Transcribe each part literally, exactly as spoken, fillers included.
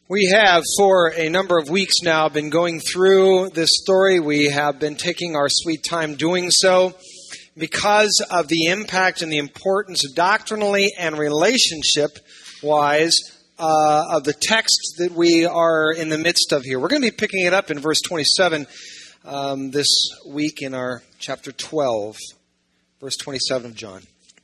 We have, for a number of weeks now, been going through this story. We have been taking our sweet time doing so because of the impact and the importance doctrinally and relationship-wise uh, of the text that we are in the midst of here. We're going to be picking it up in verse twenty-seven um, this week in our chapter twelve, verse twenty-seven of John.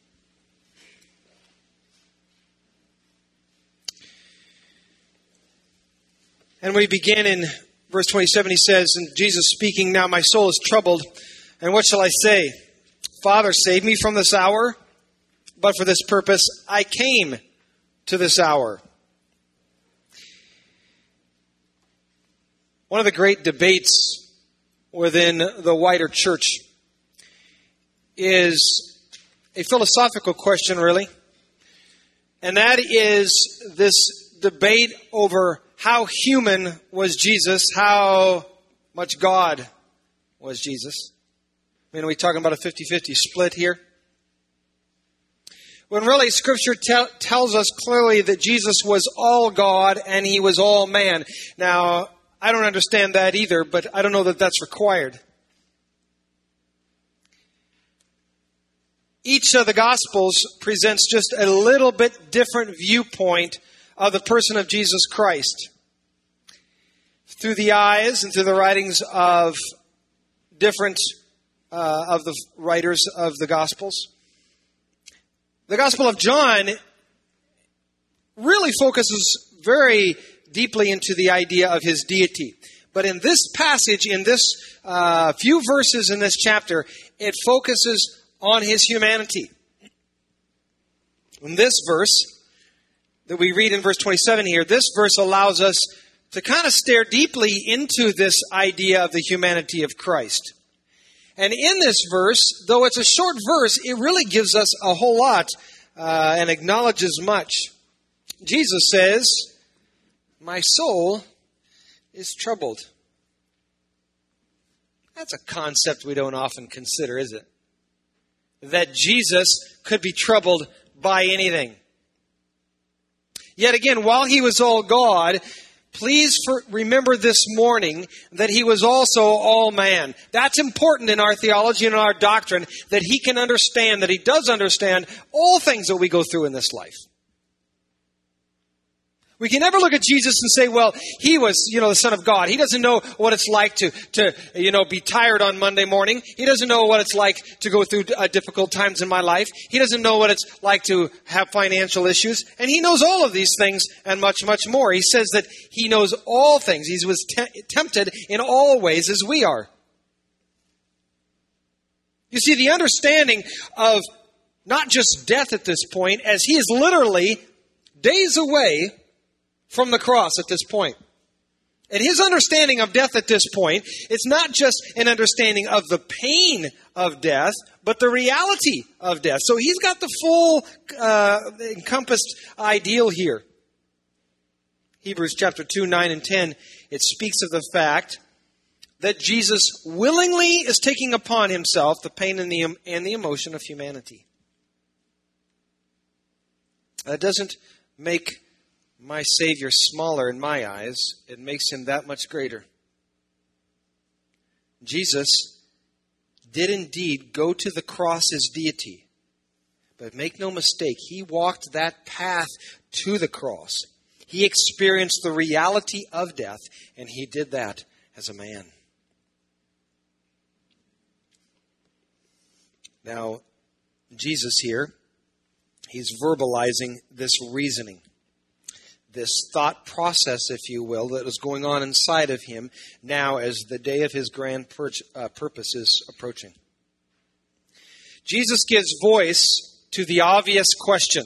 And we begin in verse twenty-seven, he says, and Jesus speaking, "Now my soul is troubled, and what shall I say? Father, save me from this hour. But for this purpose I came to this hour." One of the great debates within the wider church is a philosophical question, really. And that is this debate over how human was Jesus, how much God was Jesus. I mean, are we talking about a fifty-fifty split here? When really Scripture te- tells us clearly that Jesus was all God and He was all man. Now, I don't understand that either, but I don't know that that's required. Each of the Gospels presents just a little bit different viewpoint of the person of Jesus Christ, through the eyes and through the writings of different uh, of the writers of the Gospels. The Gospel of John really focuses very deeply into the idea of His deity. But in this passage, in this uh, few verses in this chapter, it focuses on His humanity. In this verse that we read in verse twenty-seven here, this verse allows us to kind of stare deeply into this idea of the humanity of Christ. And in this verse, though it's a short verse, it really gives us a whole lot uh, and acknowledges much. Jesus says, "My soul is troubled." That's a concept we don't often consider, is it? That Jesus could be troubled by anything. Yet again, while He was all God, please for, remember this morning that He was also all man. That's important in our theology and in our doctrine, that He can understand, that He does understand all things that we go through in this life. We can never look at Jesus and say, well, He was, you know, the Son of God. He doesn't know what it's like to, to, you know, be tired on Monday morning. He doesn't know what it's like to go through uh, difficult times in my life. He doesn't know what it's like to have financial issues. And He knows all of these things and much, much more. He says that He knows all things. He was te- tempted in all ways as we are. You see, the understanding of not just death at this point, as He is literally days away from the cross at this point. And His understanding of death at this point, it's not just an understanding of the pain of death, but the reality of death. So He's got the full uh, encompassed ideal here. Hebrews chapter two, nine and ten, it speaks of the fact that Jesus willingly is taking upon Himself the pain and the, and the emotion of humanity. That doesn't make my Savior smaller in my eyes. It makes Him that much greater. Jesus did indeed go to the cross as deity. But make no mistake, He walked that path to the cross. He experienced the reality of death, and He did that as a man. Now, Jesus here, He's verbalizing this reasoning, this thought process, if you will, that is going on inside of Him now as the day of His grand pur- uh, purpose is approaching. Jesus gives voice to the obvious question,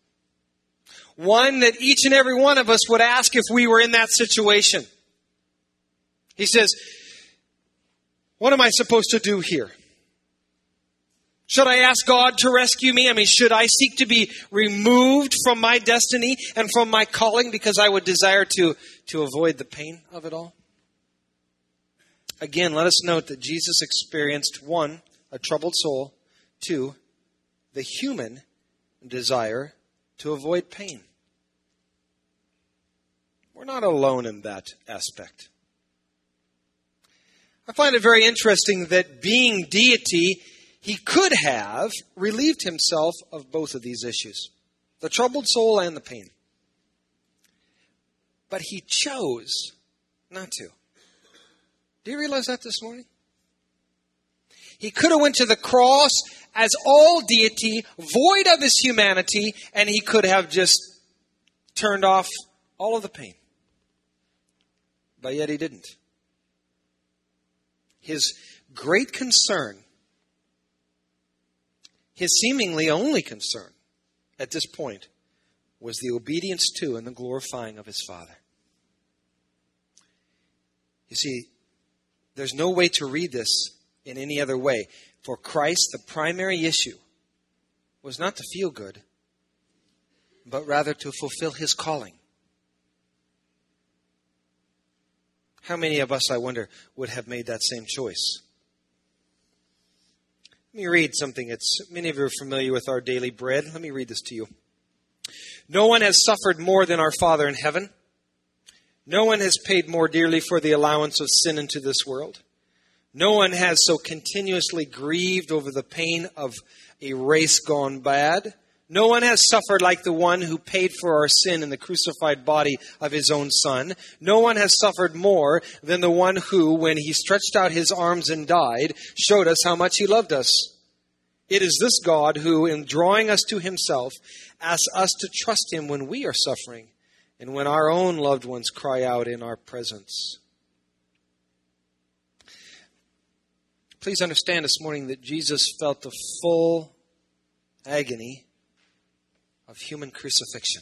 one that each and every one of us would ask if we were in that situation. He says, what am I supposed to do here? Should I ask God to rescue me? I mean, should I seek to be removed from my destiny and from my calling because I would desire to, to avoid the pain of it all? Again, let us note that Jesus experienced, one, a troubled soul, two, the human desire to avoid pain. We're not alone in that aspect. I find it very interesting that being deity, he could have relieved himself of both of these issues, the troubled soul and the pain. But he chose not to. Do you realize that this morning? He could have went to the cross as all deity, void of his humanity, and he could have just turned off all of the pain. But yet he didn't. His great concern, his seemingly only concern at this point, was the obedience to and the glorifying of his Father. You see, there's no way to read this in any other way. For Christ, the primary issue was not to feel good, but rather to fulfill his calling. How many of us, I wonder, would have made that same choice? Let me read something. It's many of you are familiar with Our Daily Bread. Let me read this to you. No one has suffered more than our Father in heaven. No one has paid more dearly for the allowance of sin into this world. No one has so continuously grieved over the pain of a race gone bad. No one has suffered like the one who paid for our sin in the crucified body of his own Son. No one has suffered more than the one who, when he stretched out his arms and died, showed us how much he loved us. It is this God who, in drawing us to himself, asks us to trust him when we are suffering and when our own loved ones cry out in our presence. Please understand this morning that Jesus felt the full agony of human crucifixion.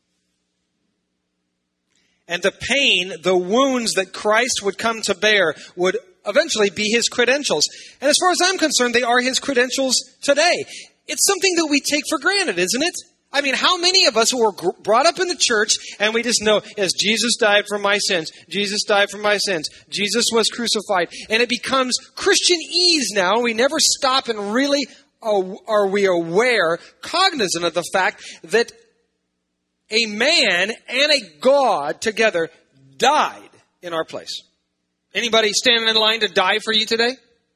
And the pain, the wounds that Christ would come to bear would eventually be his credentials. And as far as I'm concerned, they are his credentials today. It's something that we take for granted, isn't it? I mean, how many of us were brought up in the church and we just know, yes, Jesus died for my sins. Jesus died for my sins. Jesus was crucified. And it becomes Christianese now. We never stop and really are we aware, cognizant of the fact that a man and a God together died in our place. Anybody standing in line to die for you today?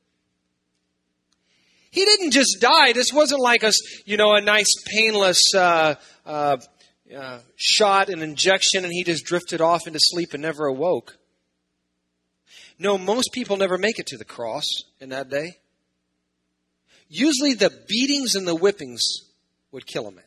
He didn't just die. This wasn't like a, you know, a nice painless uh, uh, uh, shot, an injection, and he just drifted off into sleep and never awoke. No, most people never make it to the cross in that day. Usually the beatings and the whippings would kill a man.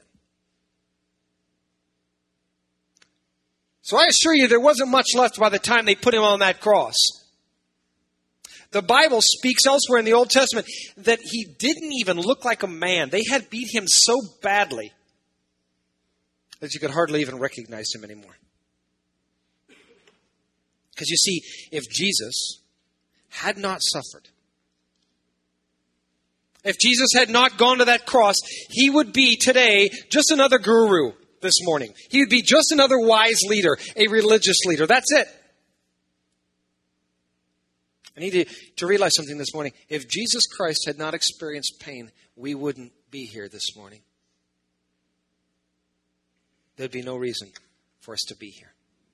So I assure you there wasn't much left by the time they put him on that cross. The Bible speaks elsewhere in the Old Testament that he didn't even look like a man. They had beat him so badly that you could hardly even recognize him anymore. Because you see, if Jesus had not suffered, if Jesus had not gone to that cross, he would be today just another guru this morning. He would be just another wise leader, a religious leader. That's it. I need you to realize something this morning. If Jesus Christ had not experienced pain, we wouldn't be here this morning. There'd be no reason for us to be here.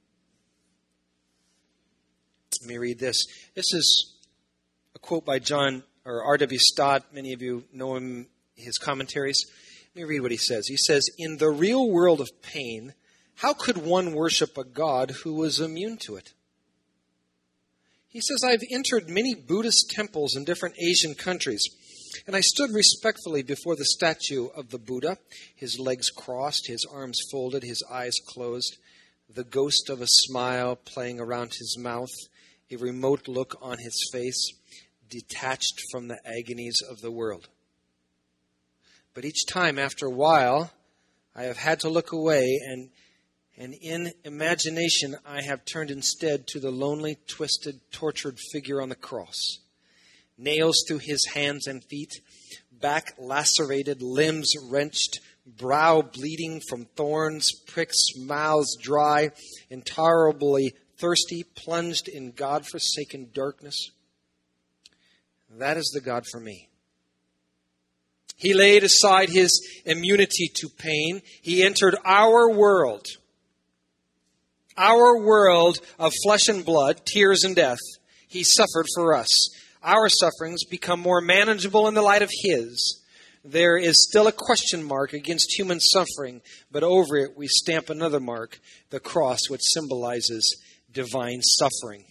Let me read this. This is a quote by John or R W Stott. Many of you know him, his commentaries. Let me read what he says. He says, "In the real world of pain, how could one worship a God who was immune to it? He says, I've entered many Buddhist temples in different Asian countries, and I stood respectfully before the statue of the Buddha, his legs crossed, his arms folded, his eyes closed, the ghost of a smile playing around his mouth, a remote look on his face, detached from the agonies of the world. But each time, after a while, I have had to look away, and And in imagination, I have turned instead to the lonely, twisted, tortured figure on the cross. Nails through his hands and feet, back lacerated, limbs wrenched, brow bleeding from thorns, pricks, mouths dry, intolerably thirsty, plunged in God-forsaken darkness. That is the God for me. He laid aside his immunity to pain. He entered our world. Our world of flesh and blood, tears and death, he suffered for us. Our sufferings become more manageable in the light of his. There is still a question mark against human suffering, but over it we stamp another mark, the cross, which symbolizes divine suffering.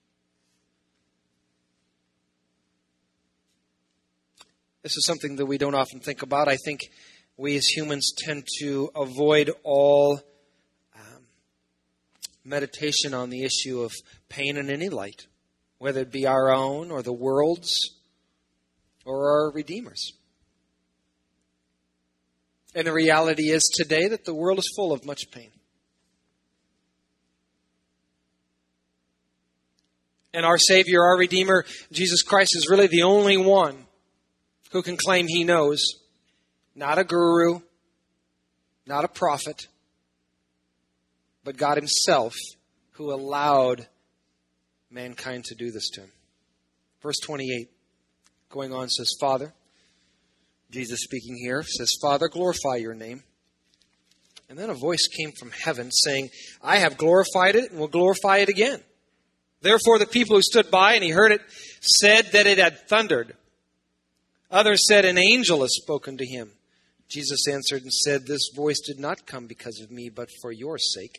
This is something that we don't often think about. I think we as humans tend to avoid all um, meditation on the issue of pain in any light, whether it be our own or the world's or our Redeemer's. And the reality is today that the world is full of much pain. And our Savior, our Redeemer, Jesus Christ, is really the only one who can claim he knows. Not a guru, not a prophet, but God himself who allowed mankind to do this to him. Verse twenty-eight, going on, says, Father, Jesus speaking here, says, Father, glorify your name. And then a voice came from heaven saying, I have glorified it and will glorify it again. Therefore the people who stood by and he heard it said that it had thundered. Others said, an angel has spoken to him. Jesus answered and said, this voice did not come because of me, but for your sake.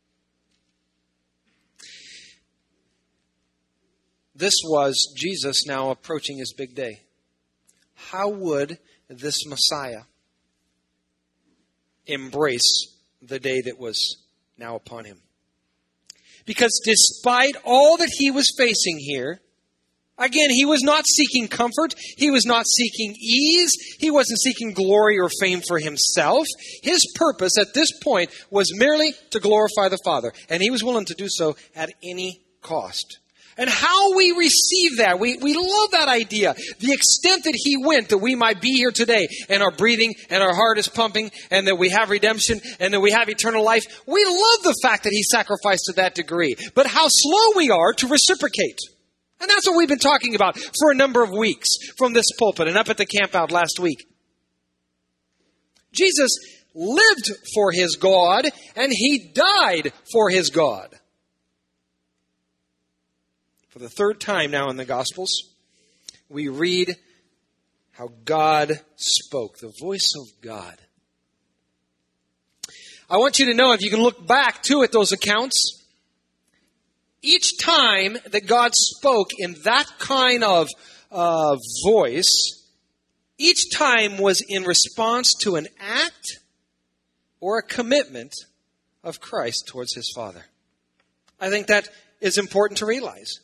This was Jesus now approaching his big day. How would this Messiah embrace the day that was now upon him? Because despite all that he was facing here, again, he was not seeking comfort. He was not seeking ease. He wasn't seeking glory or fame for himself. His purpose at this point was merely to glorify the Father. And he was willing to do so at any cost. And how we receive that, we, we love that idea. The extent that he went that we might be here today and are breathing and our heart is pumping and that we have redemption and that we have eternal life. We love the fact that he sacrificed to that degree. But how slow we are to reciprocate. And that's what we've been talking about for a number of weeks from this pulpit and up at the camp out last week. Jesus lived for his God and he died for his God. For the third time now in the Gospels, we read how God spoke, the voice of God. I want you to know, if you can look back too at those accounts, each time that God spoke in that kind of uh, voice, each time was in response to an act or a commitment of Christ towards his Father. I think that is important to realize.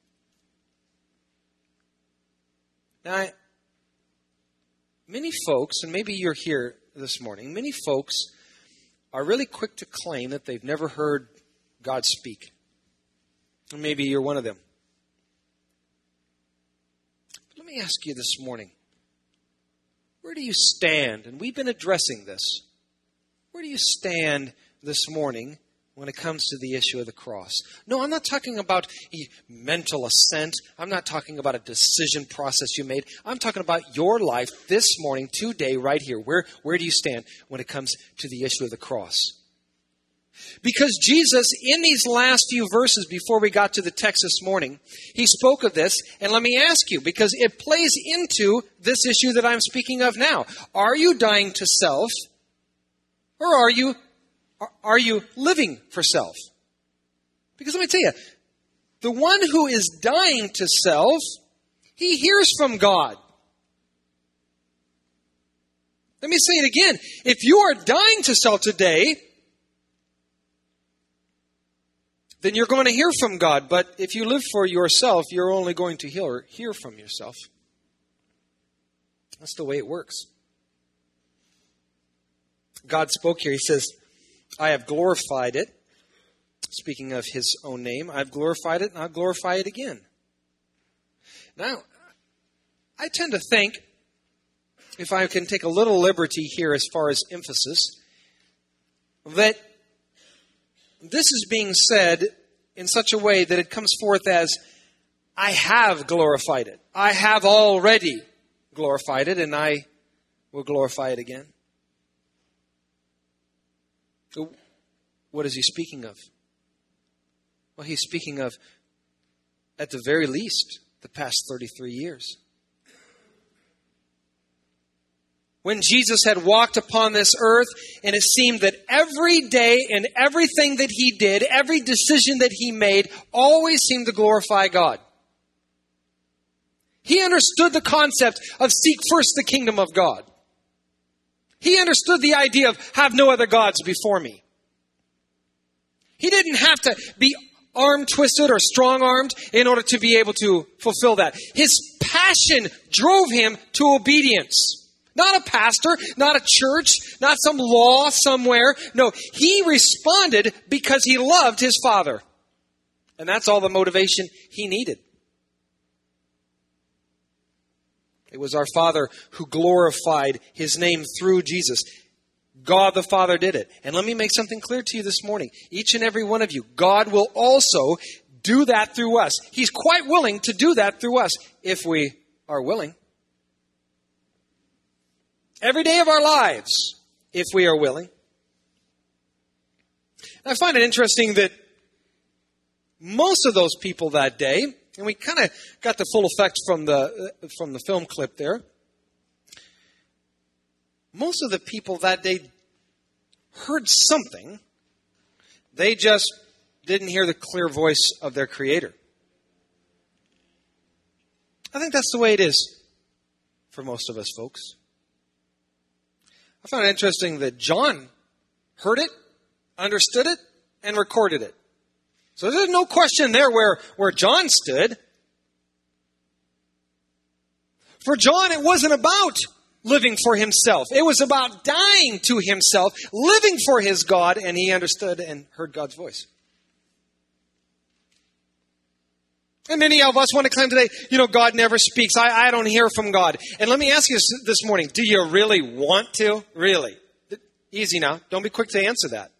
Now, I, many folks, and maybe you're here this morning, many folks are really quick to claim that they've never heard God speak. And maybe you're one of them. But let me ask you this morning, where do you stand? And we've been addressing this. Where do you stand this morning when it comes to the issue of the cross? No, I'm not talking about a mental assent. I'm not talking about a decision process you made. I'm talking about your life this morning, today, right here. Where, where do you stand when it comes to the issue of the cross? Because Jesus, in these last few verses before we got to the text this morning, he spoke of this. And let me ask you, because it plays into this issue that I'm speaking of now. Are you dying to self, or are you Are you living for self? Because let me tell you, the one who is dying to self, he hears from God. Let me say it again. If you are dying to self today, then you're going to hear from God. But if you live for yourself, you're only going to hear, hear from yourself. That's the way it works. God spoke here. He says, I have glorified it. Speaking of his own name, I've glorified it and I'll glorify it again. Now, I tend to think, if I can take a little liberty here as far as emphasis, that this is being said in such a way that it comes forth as, I have glorified it. I have already glorified it and I will glorify it again. What is he speaking of? Well, he's speaking of, at the very least, the past thirty-three years. When Jesus had walked upon this earth, and it seemed that every day and everything that he did, every decision that he made, always seemed to glorify God. He understood the concept of seek first the kingdom of God. He understood the idea of have no other gods before me. He didn't have to be arm-twisted or strong-armed in order to be able to fulfill that. His passion drove him to obedience. Not a pastor, not a church, not some law somewhere. No, he responded because he loved his Father. And that's all the motivation he needed. It was our Father who glorified his name through Jesus. God the Father did it. And let me make something clear to you this morning. Each and every one of you, God will also do that through us. He's quite willing to do that through us if we are willing. Every day of our lives, if we are willing. I find it interesting that most of those people that day, and we kind of got the full effect from the from the film clip there, most of the people that day heard something. They just didn't hear the clear voice of their Creator. I think that's the way it is for most of us folks. I found it interesting that John heard it, understood it, and recorded it. So there's no question there where, where John stood. For John, it wasn't about living for himself. It was about dying to himself, living for his God, and he understood and heard God's voice. And many of us want to claim today, you know, God never speaks. I, I don't hear from God. And let me ask you this, this morning, do you really want to? Really? Easy now. Don't be quick to answer that.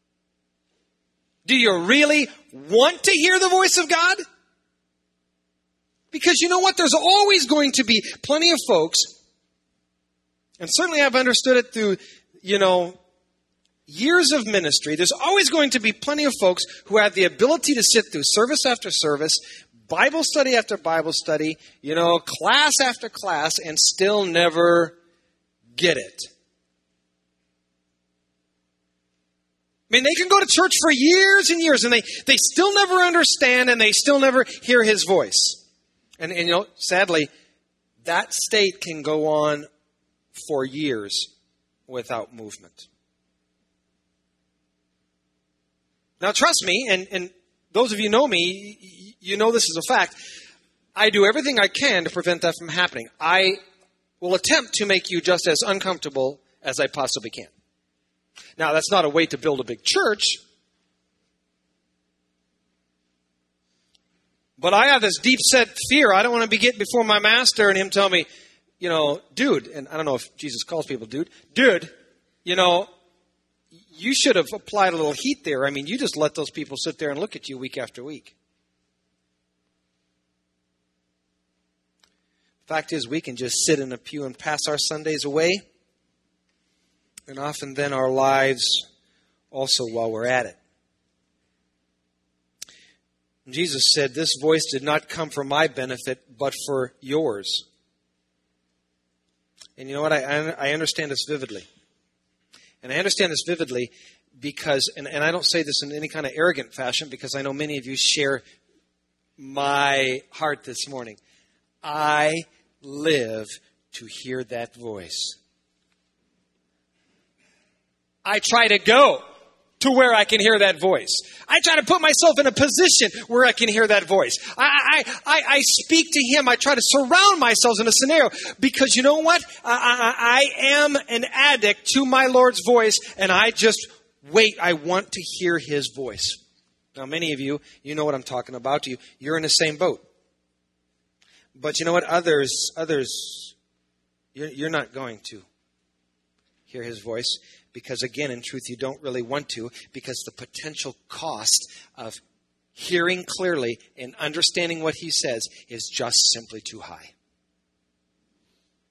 Do you really want to hear the voice of God? Because you know what? There's always going to be plenty of folks, and certainly I've understood it through, you know, years of ministry. There's always going to be plenty of folks who have the ability to sit through service after service, Bible study after Bible study, you know, class after class, and still never get it. I mean, they can go to church for years and years, and they, they still never understand, and they still never hear his voice. And, and, you know, sadly, that state can go on for years without movement. Now, trust me, and, and those of you who know me, you know this is a fact. I do everything I can to prevent that from happening. I will attempt to make you just as uncomfortable as I possibly can. Now, that's not a way to build a big church. But I have this deep-set fear. I don't want to be getting before my master and him tell me, you know, dude, and I don't know if Jesus calls people dude, dude, you know, you should have applied a little heat there. I mean, you just let those people sit there and look at you week after week. The fact is, we can just sit in a pew and pass our Sundays away. And often then our lives also while we're at it. And Jesus said, this voice did not come for my benefit, but for yours. And you know what? I, I understand this vividly. And I understand this vividly because, and, and I don't say this in any kind of arrogant fashion, because I know many of you share my heart this morning. I live to hear that voice. I try to go to where I can hear that voice. I try to put myself in a position where I can hear that voice. I, I, I, I speak to him. I try to surround myself in a scenario because you know what? I, I, I am an addict to my Lord's voice, and I just wait. I want to hear his voice. Now, many of you, you know what I'm talking about. You, you're in the same boat. But you know what? Others, others, you're, you're not going to hear his voice. Because again, in truth, you don't really want to, because the potential cost of hearing clearly and understanding what he says is just simply too high.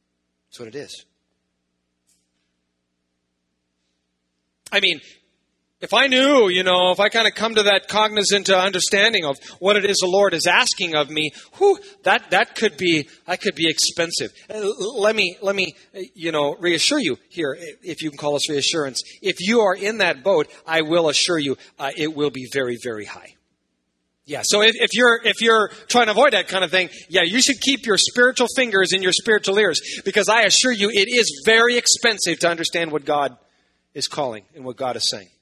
That's what it is. I mean, If I knew, you know, if I kind of come to that cognizant uh, understanding of what it is the Lord is asking of me, whew, that that could be that could be expensive. Uh, let me let me uh, you know reassure you here, if you can call this reassurance. If you are in that boat, I will assure you, uh, it will be very, very high. Yeah. So if, if you're if you're trying to avoid that kind of thing, yeah, you should keep your spiritual fingers in your spiritual ears, because I assure you, it is very expensive to understand what God is calling and what God is saying.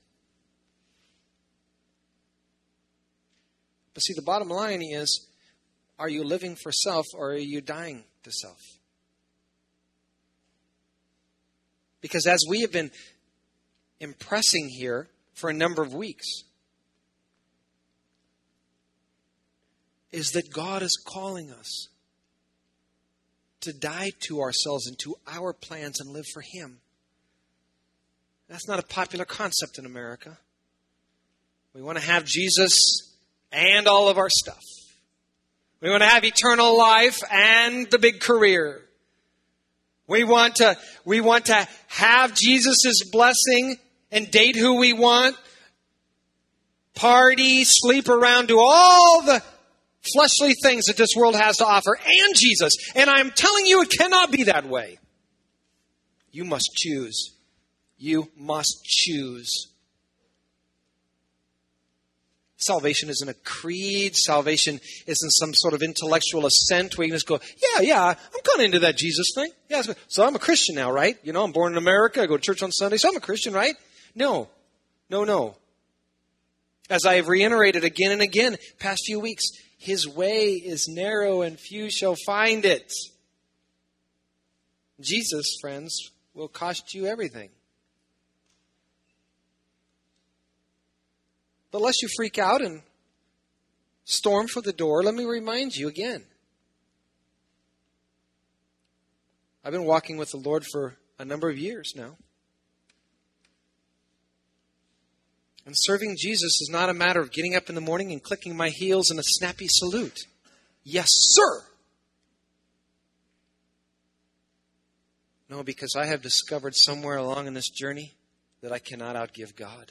But see, the bottom line is, are you living for self or are you dying to self? Because as we have been impressing here for a number of weeks, is that God is calling us to die to ourselves and to our plans and live for Him. That's not a popular concept in America. We want to have Jesus and all of our stuff. We want to have eternal life and the big career. We want to, we want to have Jesus' blessing and date who we want, party, sleep around, do all the fleshly things that this world has to offer, and Jesus. And I'm telling you, it cannot be that way. You must choose. You must choose. Salvation isn't a creed. Salvation isn't some sort of intellectual assent where you just go, yeah, yeah, I'm kind of into that Jesus thing. Yeah, so I'm a Christian now, right? You know, I'm born in America. I go to church on Sunday, so I'm a Christian, right? No, no, no. As I have reiterated again and again past few weeks, His way is narrow and few shall find it. Jesus, friends, will cost you everything. But lest you freak out and storm for the door, let me remind you again. I've been walking with the Lord for a number of years now. And serving Jesus is not a matter of getting up in the morning and clicking my heels in a snappy salute. Yes, sir. No, because I have discovered somewhere along in this journey that I cannot outgive God.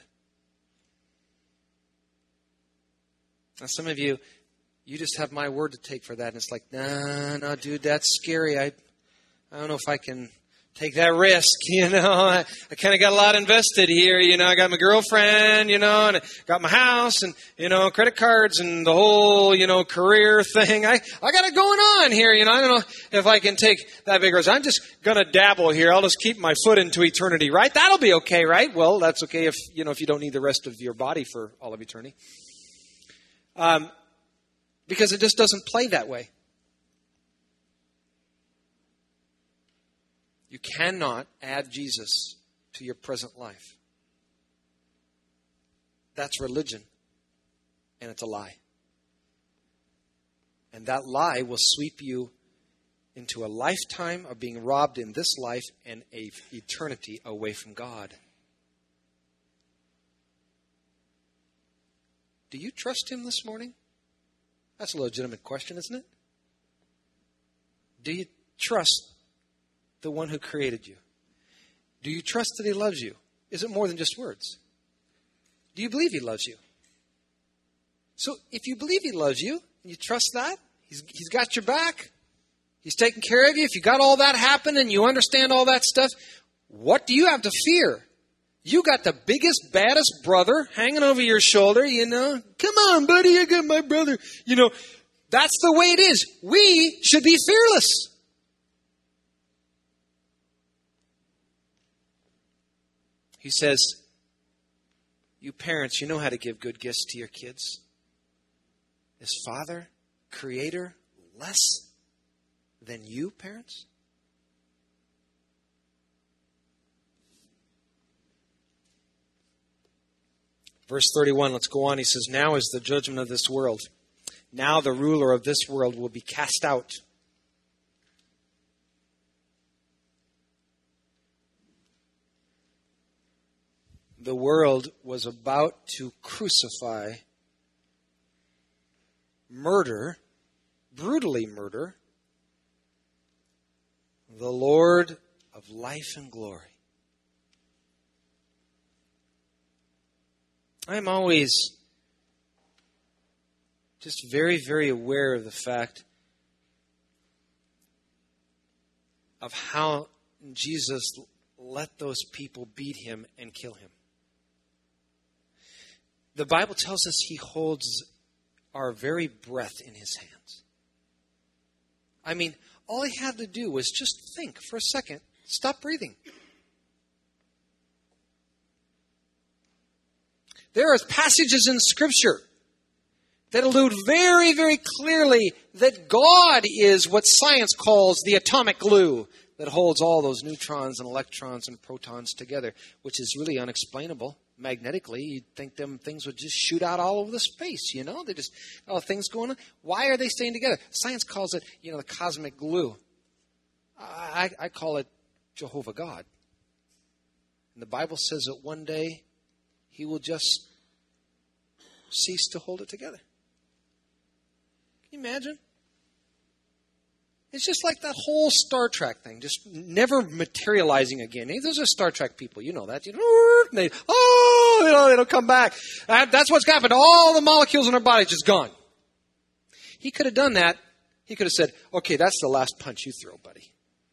Now, some of you, you just have my word to take for that. And it's like, nah, no, dude, that's scary. I, I don't know if I can take that risk, you know. I, I kind of got a lot invested here, you know. I got my girlfriend, you know, and I got my house and, you know, credit cards and the whole, you know, career thing. I, I got it going on here, you know. I don't know if I can take that big risk. I'm just going to dabble here. I'll just keep my foot into eternity, right? That'll be okay, right? Well, that's okay if, you know, if you don't need the rest of your body for all of eternity. Um, because it just doesn't play that way. You cannot add Jesus to your present life. That's religion, and it's a lie. And that lie will sweep you into a lifetime of being robbed in this life and an eternity away from God. Do you trust Him this morning? That's a legitimate question, isn't it? Do you trust the one who created you? Do you trust that He loves you? Is it more than just words? Do you believe He loves you? So if you believe He loves you, and you trust that, He's, he's got your back, He's taking care of you, if you got all that happen and you understand all that stuff, what do you have to fear? You got the biggest, baddest brother hanging over your shoulder, you know. Come on, buddy, I got my brother. You know, that's the way it is. We should be fearless. He says, you parents, you know how to give good gifts to your kids. Is Father, Creator, less than you, parents? Verse thirty-one, let's go on. He says, now is the judgment of this world. Now the ruler of this world will be cast out. The world was about to crucify, murder, brutally murder, the Lord of life and glory. I'm always just very, very aware of the fact of how Jesus let those people beat him and kill him. The Bible tells us he holds our very breath in his hands. I mean, all he had to do was just think for a second, stop breathing. There are passages in Scripture that allude very, very clearly that God is what science calls the atomic glue that holds all those neutrons and electrons and protons together, which is really unexplainable magnetically. You'd think them things would just shoot out all over the space, you know? They just, oh, things going on. Why are they staying together? Science calls it, you know, the cosmic glue. I, I call it Jehovah God. And the Bible says that one day he will just cease to hold it together. Can you imagine? It's just like that whole Star Trek thing, just never materializing again. Those are Star Trek people, you know that. You know, they, oh, you know, they don't come back. That's what's happened. All the molecules in our body just gone. He could have done that. He could have said, okay, that's the last punch you throw, buddy.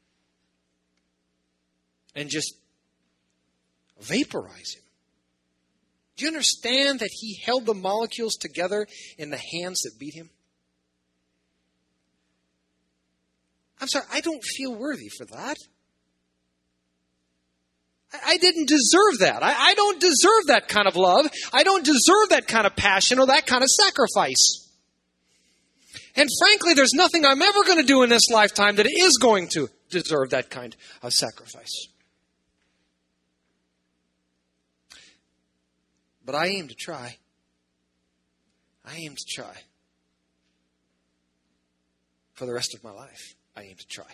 And just vaporize him. Do you understand that he held the molecules together in the hands that beat him? I'm sorry, I don't feel worthy for that. I, I didn't deserve that. I, I don't deserve that kind of love. I don't deserve that kind of passion or that kind of sacrifice. And frankly, there's nothing I'm ever going to do in this lifetime that is going to deserve that kind of sacrifice. But I aim to try. I aim to try. For the rest of my life, I aim to try.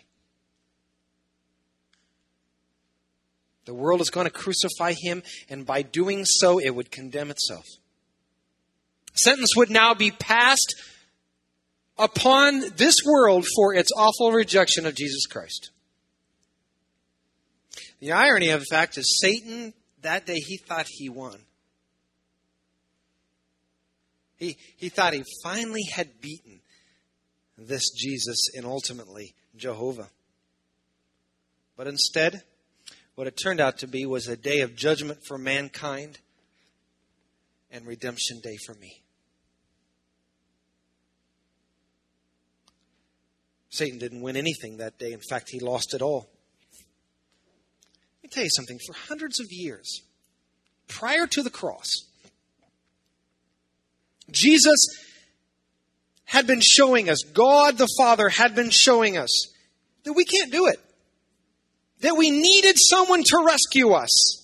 The world is going to crucify him, and by doing so, it would condemn itself. Sentence would now be passed upon this world for its awful rejection of Jesus Christ. The irony of the fact is Satan, that day, he thought he won. He, he thought he finally had beaten this Jesus and ultimately Jehovah. But instead, what it turned out to be was a day of judgment for mankind and redemption day for me. Satan didn't win anything that day. In fact, he lost it all. Let me tell you something. For hundreds of years, prior to the cross, Jesus had been showing us, God the Father had been showing us that we can't do it. That we needed someone to rescue us.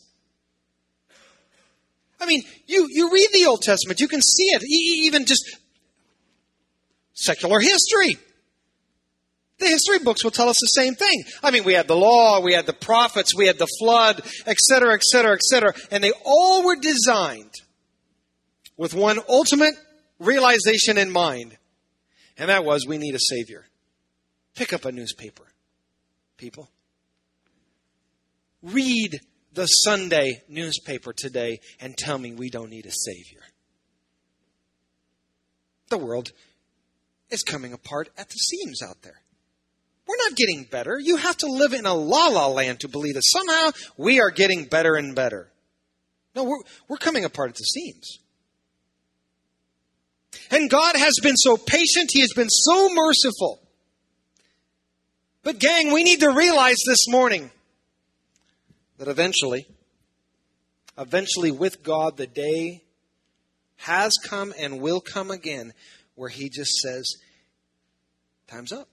I mean, you, you read the Old Testament, you can see it, even just secular history. The history books will tell us the same thing. I mean, we had the law, we had the prophets, we had the flood, et cetera, et cetera, et cetera. And they all were designed with one ultimate realization in mind. And that was, we need a Savior. Pick up a newspaper, people. Read the Sunday newspaper today and tell me we don't need a Savior. The world is coming apart at the seams out there. We're not getting better. You have to live in a la-la land to believe that somehow we are getting better and better. No, we're, we're coming apart at the seams. And God has been so patient. He has been so merciful. But gang, we need to realize this morning that eventually, eventually with God, the day has come and will come again where he just says, time's up.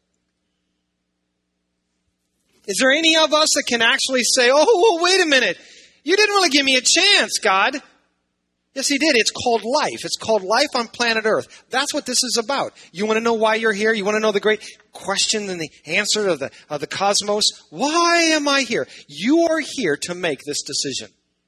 Is there any of us that can actually say, oh, well, wait a minute. You didn't really give me a chance, God. Yes, he did. It's called life. It's called life on planet Earth. That's what this is about. You want to know why you're here? You want to know the great question and the answer of the, of the cosmos? Why am I here? You are here to make this decision.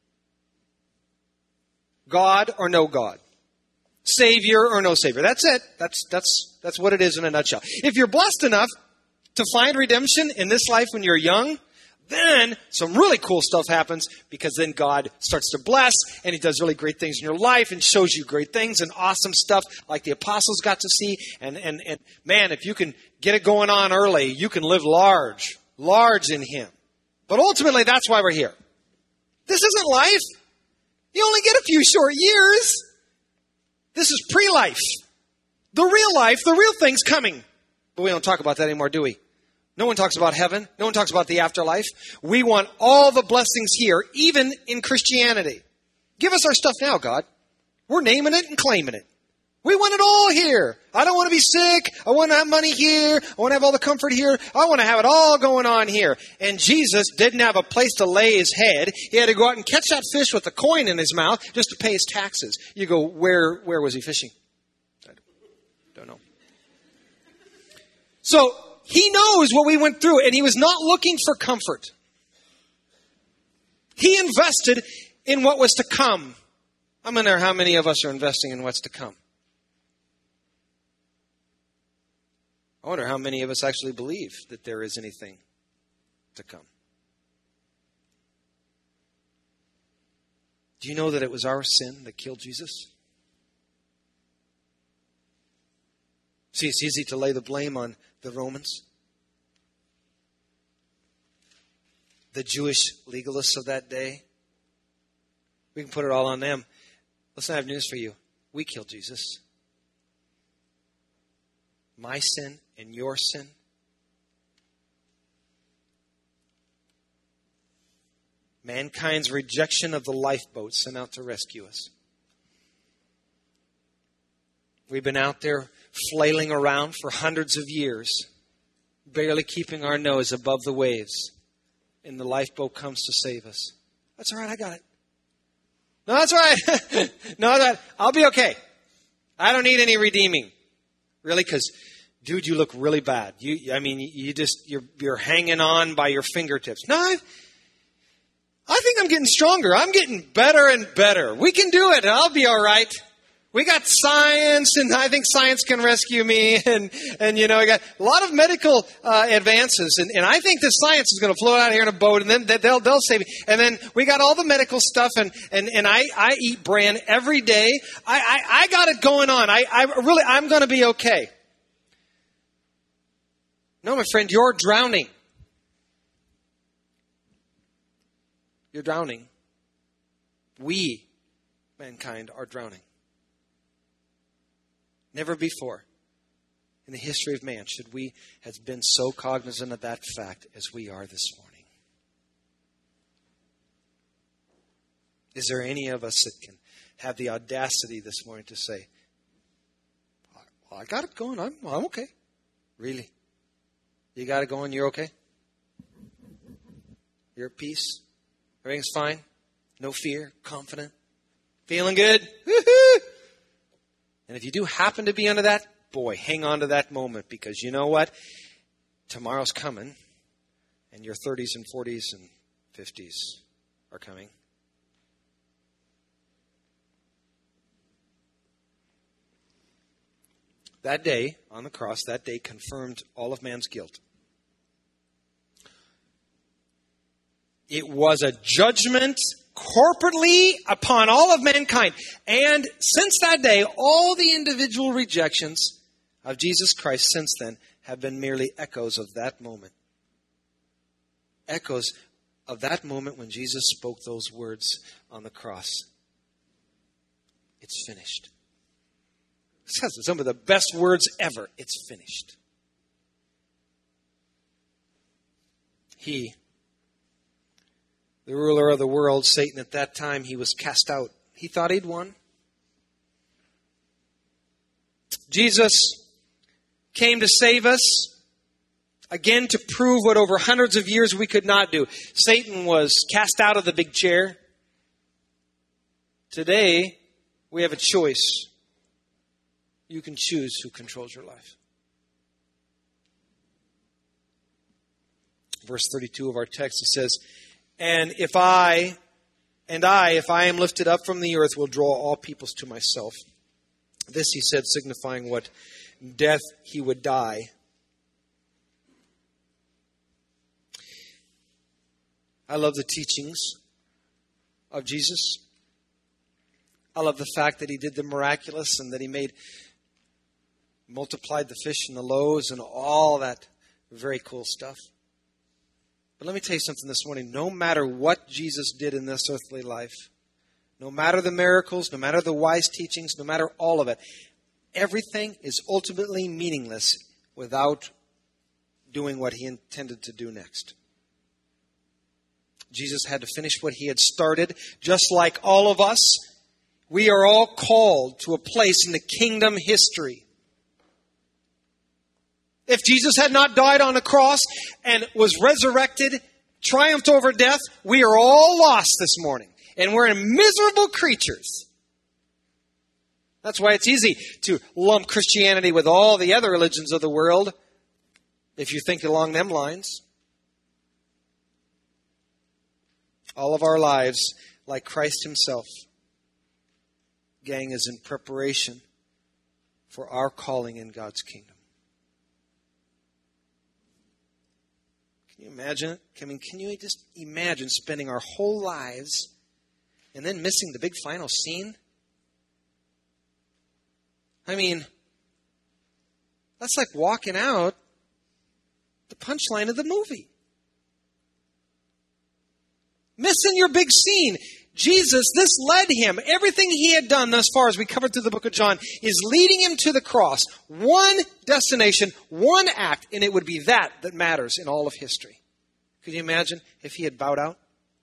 God or no God. Savior or no Savior. That's it. That's, that's, that's what it is in a nutshell. If you're blessed enough to find redemption in this life when you're young, Then some really cool stuff happens, because then God starts to bless, and he does really great things in your life and shows you great things and awesome stuff like the apostles got to see. And, and, and man, if you can get it going on early, you can live large, large in him. But ultimately, that's why we're here. This isn't life. You only get a few short years. This is pre-life. The real life, the real thing's coming. But we don't talk about that anymore, do we? No one talks about heaven. No one talks about the afterlife. We want all the blessings here, even in Christianity. Give us our stuff now, God. We're naming it and claiming it. We want it all here. I don't want to be sick. I want to have money here. I want to have all the comfort here. I want to have it all going on here. And Jesus didn't have a place to lay his head. He had to go out and catch that fish with a coin in his mouth just to pay his taxes. You go, where, where was he fishing? I don't know. So, he knows what we went through, and he was not looking for comfort. He invested in what was to come. I wonder how many of us are investing in what's to come. I wonder how many of us actually believe that there is anything to come. Do you know that it was our sin that killed Jesus? See, it's easy to lay the blame on the Romans, the Jewish legalists of that day. We can put it all on them. Listen, I have news for you. We killed Jesus. My sin and your sin. Mankind's rejection of the lifeboat sent out to rescue us. We've been out there flailing around for hundreds of years, barely keeping our nose above the waves, and the lifeboat comes to save us. That's all right, I got it. No, that's all right. No, that I'll be okay. I don't need any redeeming. Really? Because, dude, you look really bad. You, I mean, you just you're you're hanging on by your fingertips. No, I, I think I'm getting stronger. I'm getting better and better. We can do it. I'll be all right. We got science, and I think science can rescue me. And, and you know, we got a lot of medical uh, advances. And, and I think this science is going to float out here in a boat, and then they'll they'll save me. And then we got all the medical stuff, and, and, and I, I eat bran every day. I, I, I got it going on. I, I really, I'm going to be okay. No, my friend, you're drowning. You're drowning. We, mankind, are drowning. Never before in the history of man should we have been so cognizant of that fact as we are this morning. Is there any of us that can have the audacity this morning to say, well, I got it going. I'm, I'm okay. Really? You got it going? You're okay? You're at peace? Everything's fine? No fear? Confident? Feeling good? Woo-hoo! And if you do happen to be under that, boy, hang on to that moment, because you know what? Tomorrow's coming, and your thirties and forties and fifties are coming. That day, on the cross, that day confirmed all of man's guilt. It was a judgment corporately upon all of mankind. And since that day, all the individual rejections of Jesus Christ since then have been merely echoes of that moment. Echoes of that moment when Jesus spoke those words on the cross. It's finished. Some of the best words ever. It's finished. He, the ruler of the world, Satan, at that time, he was cast out. He thought he'd won. Jesus came to save us, again to prove what over hundreds of years we could not do. Satan was cast out of the big chair. Today, we have a choice. You can choose who controls your life. Verse thirty-two of our text, it says, And if I, and I, if I am lifted up from the earth, will draw all peoples to myself. This he said, signifying what death he would die. I love the teachings of Jesus. I love the fact that he did the miraculous and that he made, multiplied the fish and the loaves and all that very cool stuff. But let me tell you something this morning. No matter what Jesus did in this earthly life, no matter the miracles, no matter the wise teachings, no matter all of it, everything is ultimately meaningless without doing what he intended to do next. Jesus had to finish what he had started, just like all of us. We are all called to a place in the kingdom history. If Jesus had not died on the cross and was resurrected, triumphed over death, we are all lost this morning. And we're miserable creatures. That's why it's easy to lump Christianity with all the other religions of the world, if you think along them lines. All of our lives, like Christ himself, gang, is in preparation for our calling in God's kingdom. Can you imagine it? I mean, can you just imagine spending our whole lives and then missing the big final scene? I mean, that's like walking out the punchline of the movie. Missing your big scene. Jesus, this led him. Everything he had done thus far, as we covered through the book of John, is leading him to the cross. One destination, one act, and it would be that that matters in all of history. Could you imagine if he had bowed out?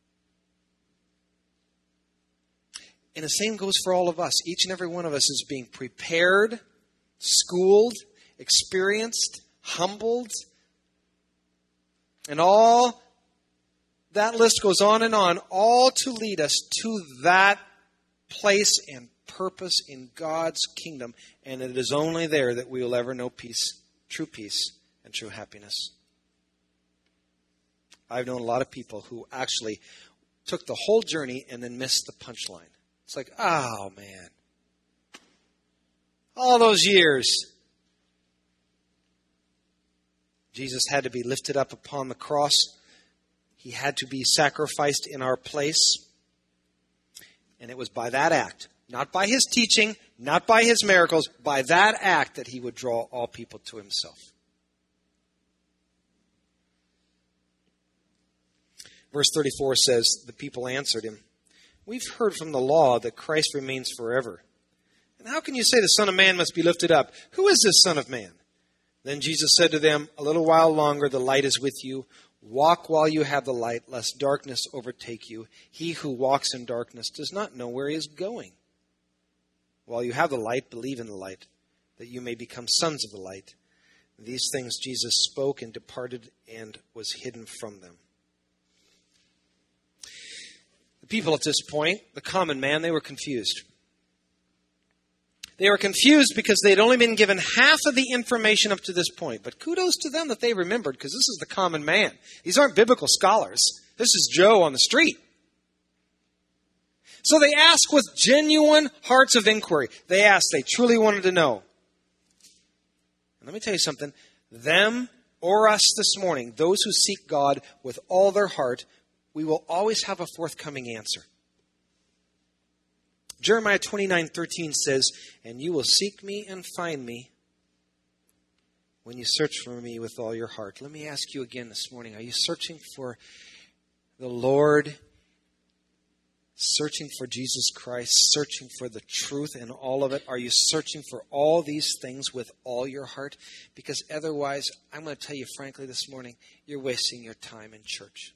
And the same goes for all of us. Each and every one of us is being prepared, schooled, experienced, humbled, and all that list goes on and on, all to lead us to that place and purpose in God's kingdom. And it is only there that we will ever know peace, true peace, and true happiness. I've known a lot of people who actually took the whole journey and then missed the punchline. It's like, oh man, all those years. Jesus had to be lifted up upon the cross. He had to be sacrificed in our place. And it was by that act, not by his teaching, not by his miracles, by that act that he would draw all people to himself. Verse thirty-four says, the people answered him, "We've heard from the law that Christ remains forever. And how can you say the Son of Man must be lifted up? Who is this Son of Man?" Then Jesus said to them, "A little while longer the light is with you. Walk while you have the light, lest darkness overtake you. He who walks in darkness does not know where he is going. While you have the light, believe in the light, that you may become sons of the light." These things Jesus spoke and departed and was hidden from them. The people at this point, the common man, they were confused. They were confused because they had only been given half of the information up to this point. But kudos to them that they remembered, because this is the common man. These aren't biblical scholars. This is Joe on the street. So they ask with genuine hearts of inquiry. They asked, they truly wanted to know. And let me tell you something. Them or us this morning, those who seek God with all their heart, we will always have a forthcoming answer. Jeremiah twenty-nine thirteen says, "And you will seek me and find me when you search for me with all your heart." Let me ask you again this morning, are you searching for the Lord? Searching for Jesus Christ? Searching for the truth in all of it? Are you searching for all these things with all your heart? Because otherwise, I'm going to tell you frankly this morning, you're wasting your time in church.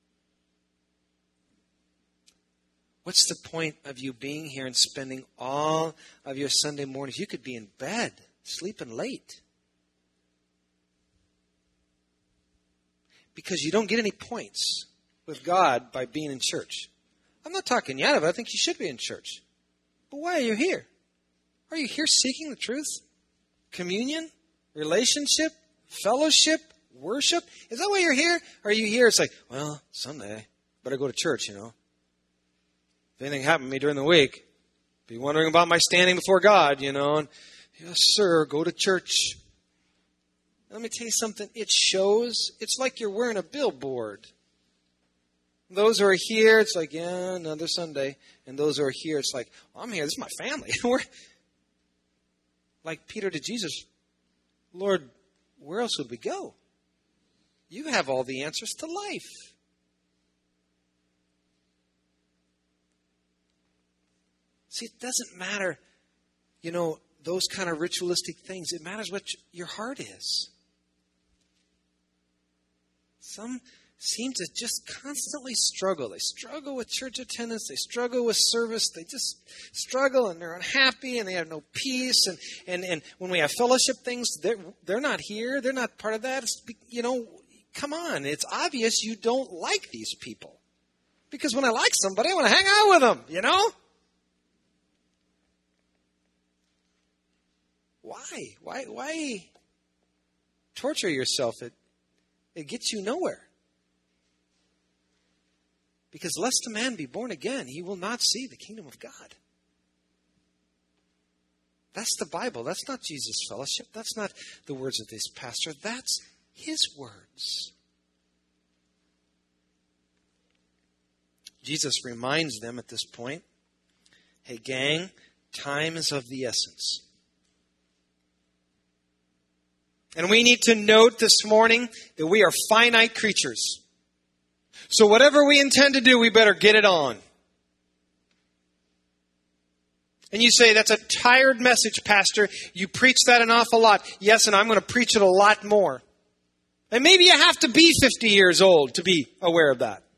What's the point of you being here and spending all of your Sunday mornings? You could be in bed, sleeping late. Because you don't get any points with God by being in church. I'm not talking you out of it. I think you should be in church. But why are you here? Are you here seeking the truth? Communion? Relationship? Fellowship? Worship? Is that why you're here? Or are you here? It's like, well, Sunday, better go to church, you know. If anything happened to me during the week, be wondering about my standing before God, you know. And, yes, sir, go to church. Let me tell you something. It shows. It's like you're wearing a billboard. Those who are here, it's like, yeah, another Sunday. And those who are here, it's like, well, I'm here. This is my family. We're like Peter to Jesus, Lord, where else would we go? You have all the answers to life. See, it doesn't matter, you know, those kind of ritualistic things. It matters what your heart is. Some seem to just constantly struggle. They struggle with church attendance. They struggle with service. They just struggle, and they're unhappy, and they have no peace. And, and, and when we have fellowship things, they're, they're not here. They're not part of that. It's, you know, come on. It's obvious you don't like these people. Because when I like somebody, I want to hang out with them, you know? Why? Why? Why torture yourself? It, it gets you nowhere. Because lest a man be born again, he will not see the kingdom of God. That's the Bible. That's not Jesus' fellowship. That's not the words of this pastor. That's his words. Jesus reminds them at this point, hey, gang, time is of the essence. And we need to note this morning that we are finite creatures. So whatever we intend to do, we better get it on. And you say, that's a tired message, Pastor. You preach that an awful lot. Yes, and I'm going to preach it a lot more. And maybe you have to be fifty years old to be aware of that.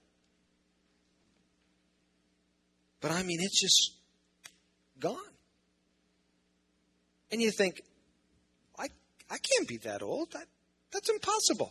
But I mean, it's just gone. And you think, I, I can't be that old. That, that's impossible.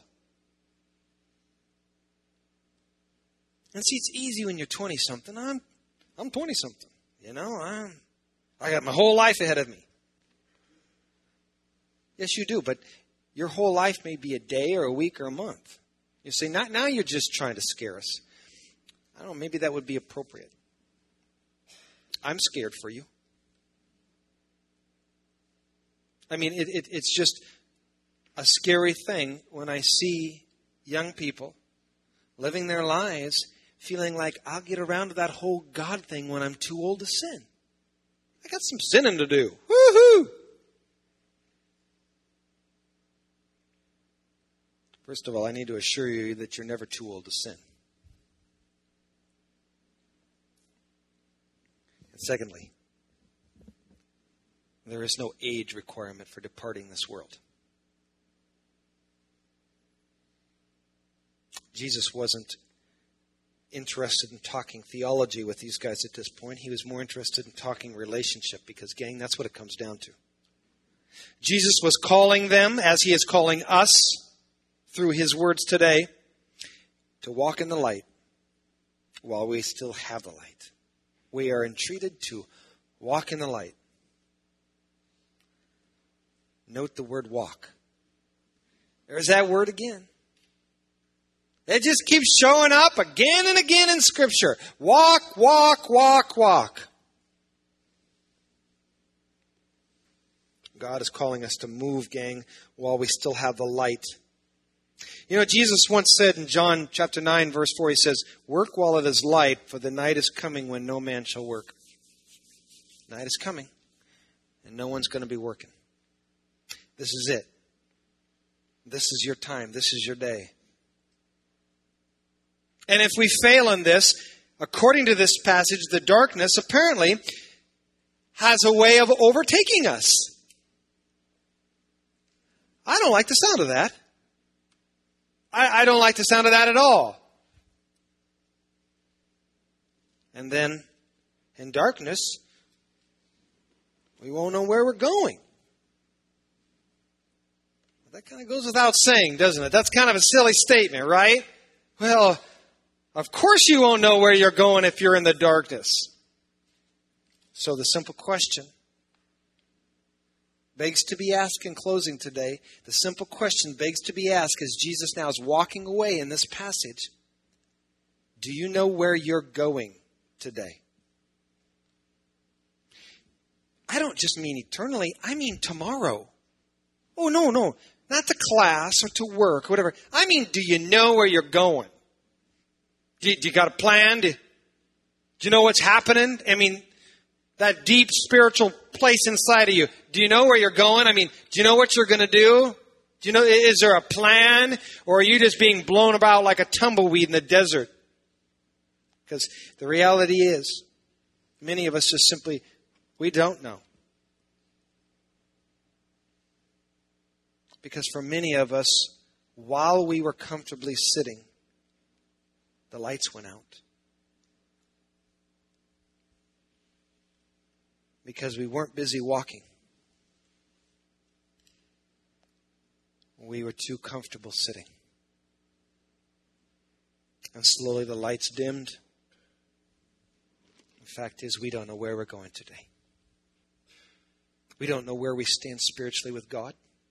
And see, it's easy when you're twenty-something. I'm I'm twenty-something. You know, I'm, I got my whole life ahead of me. Yes, you do, but your whole life may be a day or a week or a month. You say, not now you're just trying to scare us. I don't know, maybe that would be appropriate. I'm scared for you. I mean, it, it, it's just a scary thing when I see young people living their lives feeling like I'll get around to that whole God thing when I'm too old to sin. I got some sinning to do. Woohoo! First of all, I need to assure you that you're never too old to sin. And secondly, there is no age requirement for departing this world. Jesus wasn't interested in talking theology with these guys at this point. He was more interested in talking relationship because, gang, that's what it comes down to. Jesus was calling them, as he is calling us through his words today, to walk in the light while we still have the light. We are entreated to walk in the light. Note the word walk. There's that word again. It just keeps showing up again and again in Scripture. Walk, walk, walk, walk. God is calling us to move, gang, while we still have the light. You know, Jesus once said in John chapter nine, verse four, he says, work while it is light, for the night is coming when no man shall work. Night is coming, and no one's going to be working. This is it. This is your time. This is your day. And if we fail in this, according to this passage, the darkness apparently has a way of overtaking us. I don't like the sound of that. I, I don't like the sound of that at all. And then, in darkness, we won't know where we're going. That kind of goes without saying, doesn't it? That's kind of a silly statement, right? Well, of course you won't know where you're going if you're in the darkness. So the simple question begs to be asked in closing today. The simple question begs to be asked as Jesus now is walking away in this passage. Do you know where you're going today? I don't just mean eternally. I mean tomorrow. Oh, no, no. Not to class or to work or whatever. I mean, do you know where you're going? Do you, do you got a plan? Do, do you know what's happening? I mean, that deep spiritual place inside of you. Do you know where you're going? I mean, do you know what you're going to do? Do you know, is there a plan? Or are you just being blown about like a tumbleweed in the desert? Because the reality is, many of us just simply, we don't know. Because for many of us, while we were comfortably sitting, the lights went out. Because we weren't busy walking. We were too comfortable sitting. And slowly the lights dimmed. The fact is, we don't know where we're going today. We don't know where we stand spiritually with God.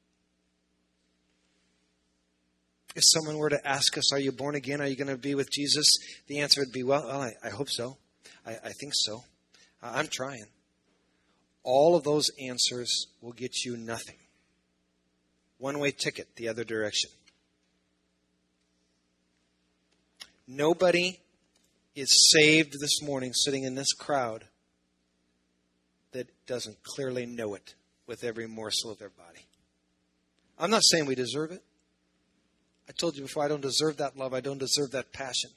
If someone were to ask us, are you born again? Are you going to be with Jesus? The answer would be, well, well I, I hope so. I, I think so. I'm trying. All of those answers will get you nothing. One-way ticket the other direction. Nobody is saved this morning sitting in this crowd that doesn't clearly know it with every morsel of their body. I'm not saying we deserve it. I told you before, I don't deserve that love. I don't deserve that passion.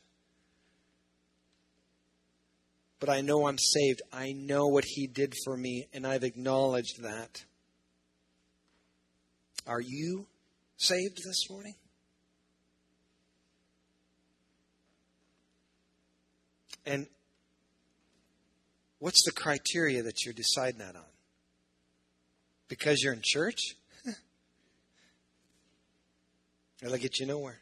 But I know I'm saved. I know what He did for me, and I've acknowledged that. Are you saved this morning? And what's the criteria that you're deciding that on? Because you're in church? That'll get you nowhere.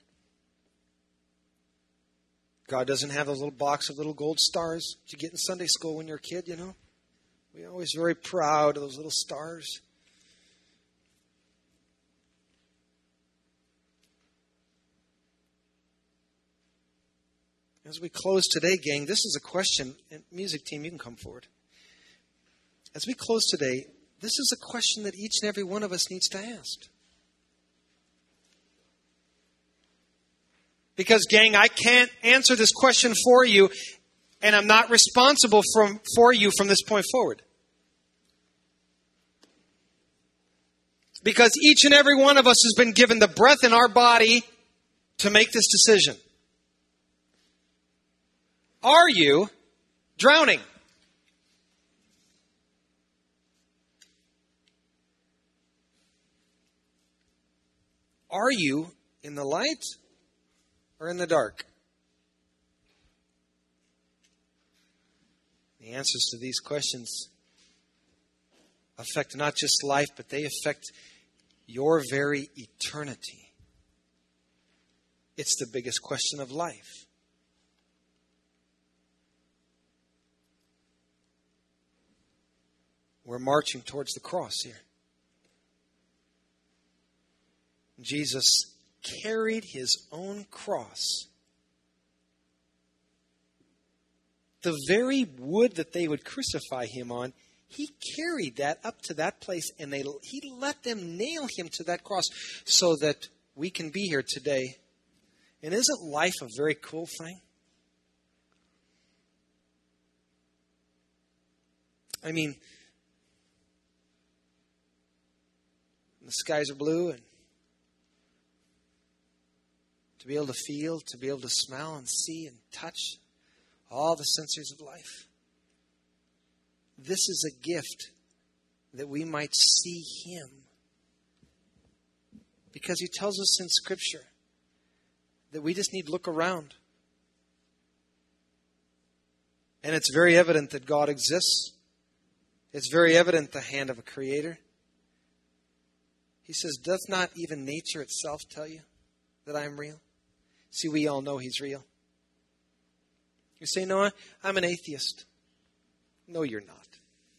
God doesn't have those little box of little gold stars that you get in Sunday school when you're a kid, you know. We're always very proud of those little stars. As we close today, gang, this is a question, and music team, you can come forward. As we close today, this is a question that each and every one of us needs to ask. Because, gang, I can't answer this question for you, and I'm not responsible from, for you from this point forward. Because each and every one of us has been given the breath in our body to make this decision. Are you drowning? Are you in the light or in the dark? The answers to these questions affect not just life, but they affect your very eternity. It's the biggest question of life. We're marching towards the cross here. Jesus carried His own cross. The very wood that they would crucify Him on, He carried that up to that place, and they He let them nail Him to that cross so that we can be here today. And isn't life a very cool thing? I mean, the skies are blue, and to be able to feel, to be able to smell and see and touch all the sensories of life. This is a gift that we might see Him. Because He tells us in Scripture that we just need to look around. And it's very evident that God exists. It's very evident the hand of a Creator. He says, doth not even nature itself tell you that I am real? See, we all know He's real. You say, no, I'm an atheist. No, you're not.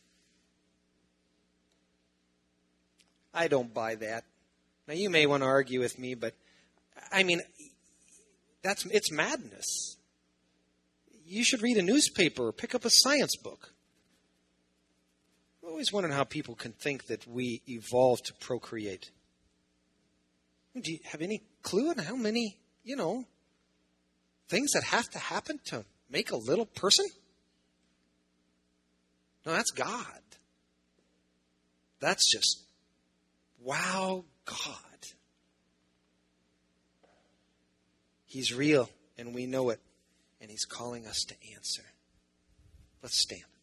I don't buy that. Now, you may want to argue with me, but I mean, that's it's madness. You should read a newspaper or pick up a science book. I'm always wondering how people can think that we evolved to procreate. Do you have any clue on how many, you know, things that have to happen to make a little person? No, that's God. That's just, wow, God. He's real, and we know it, and He's calling us to answer. Let's stand.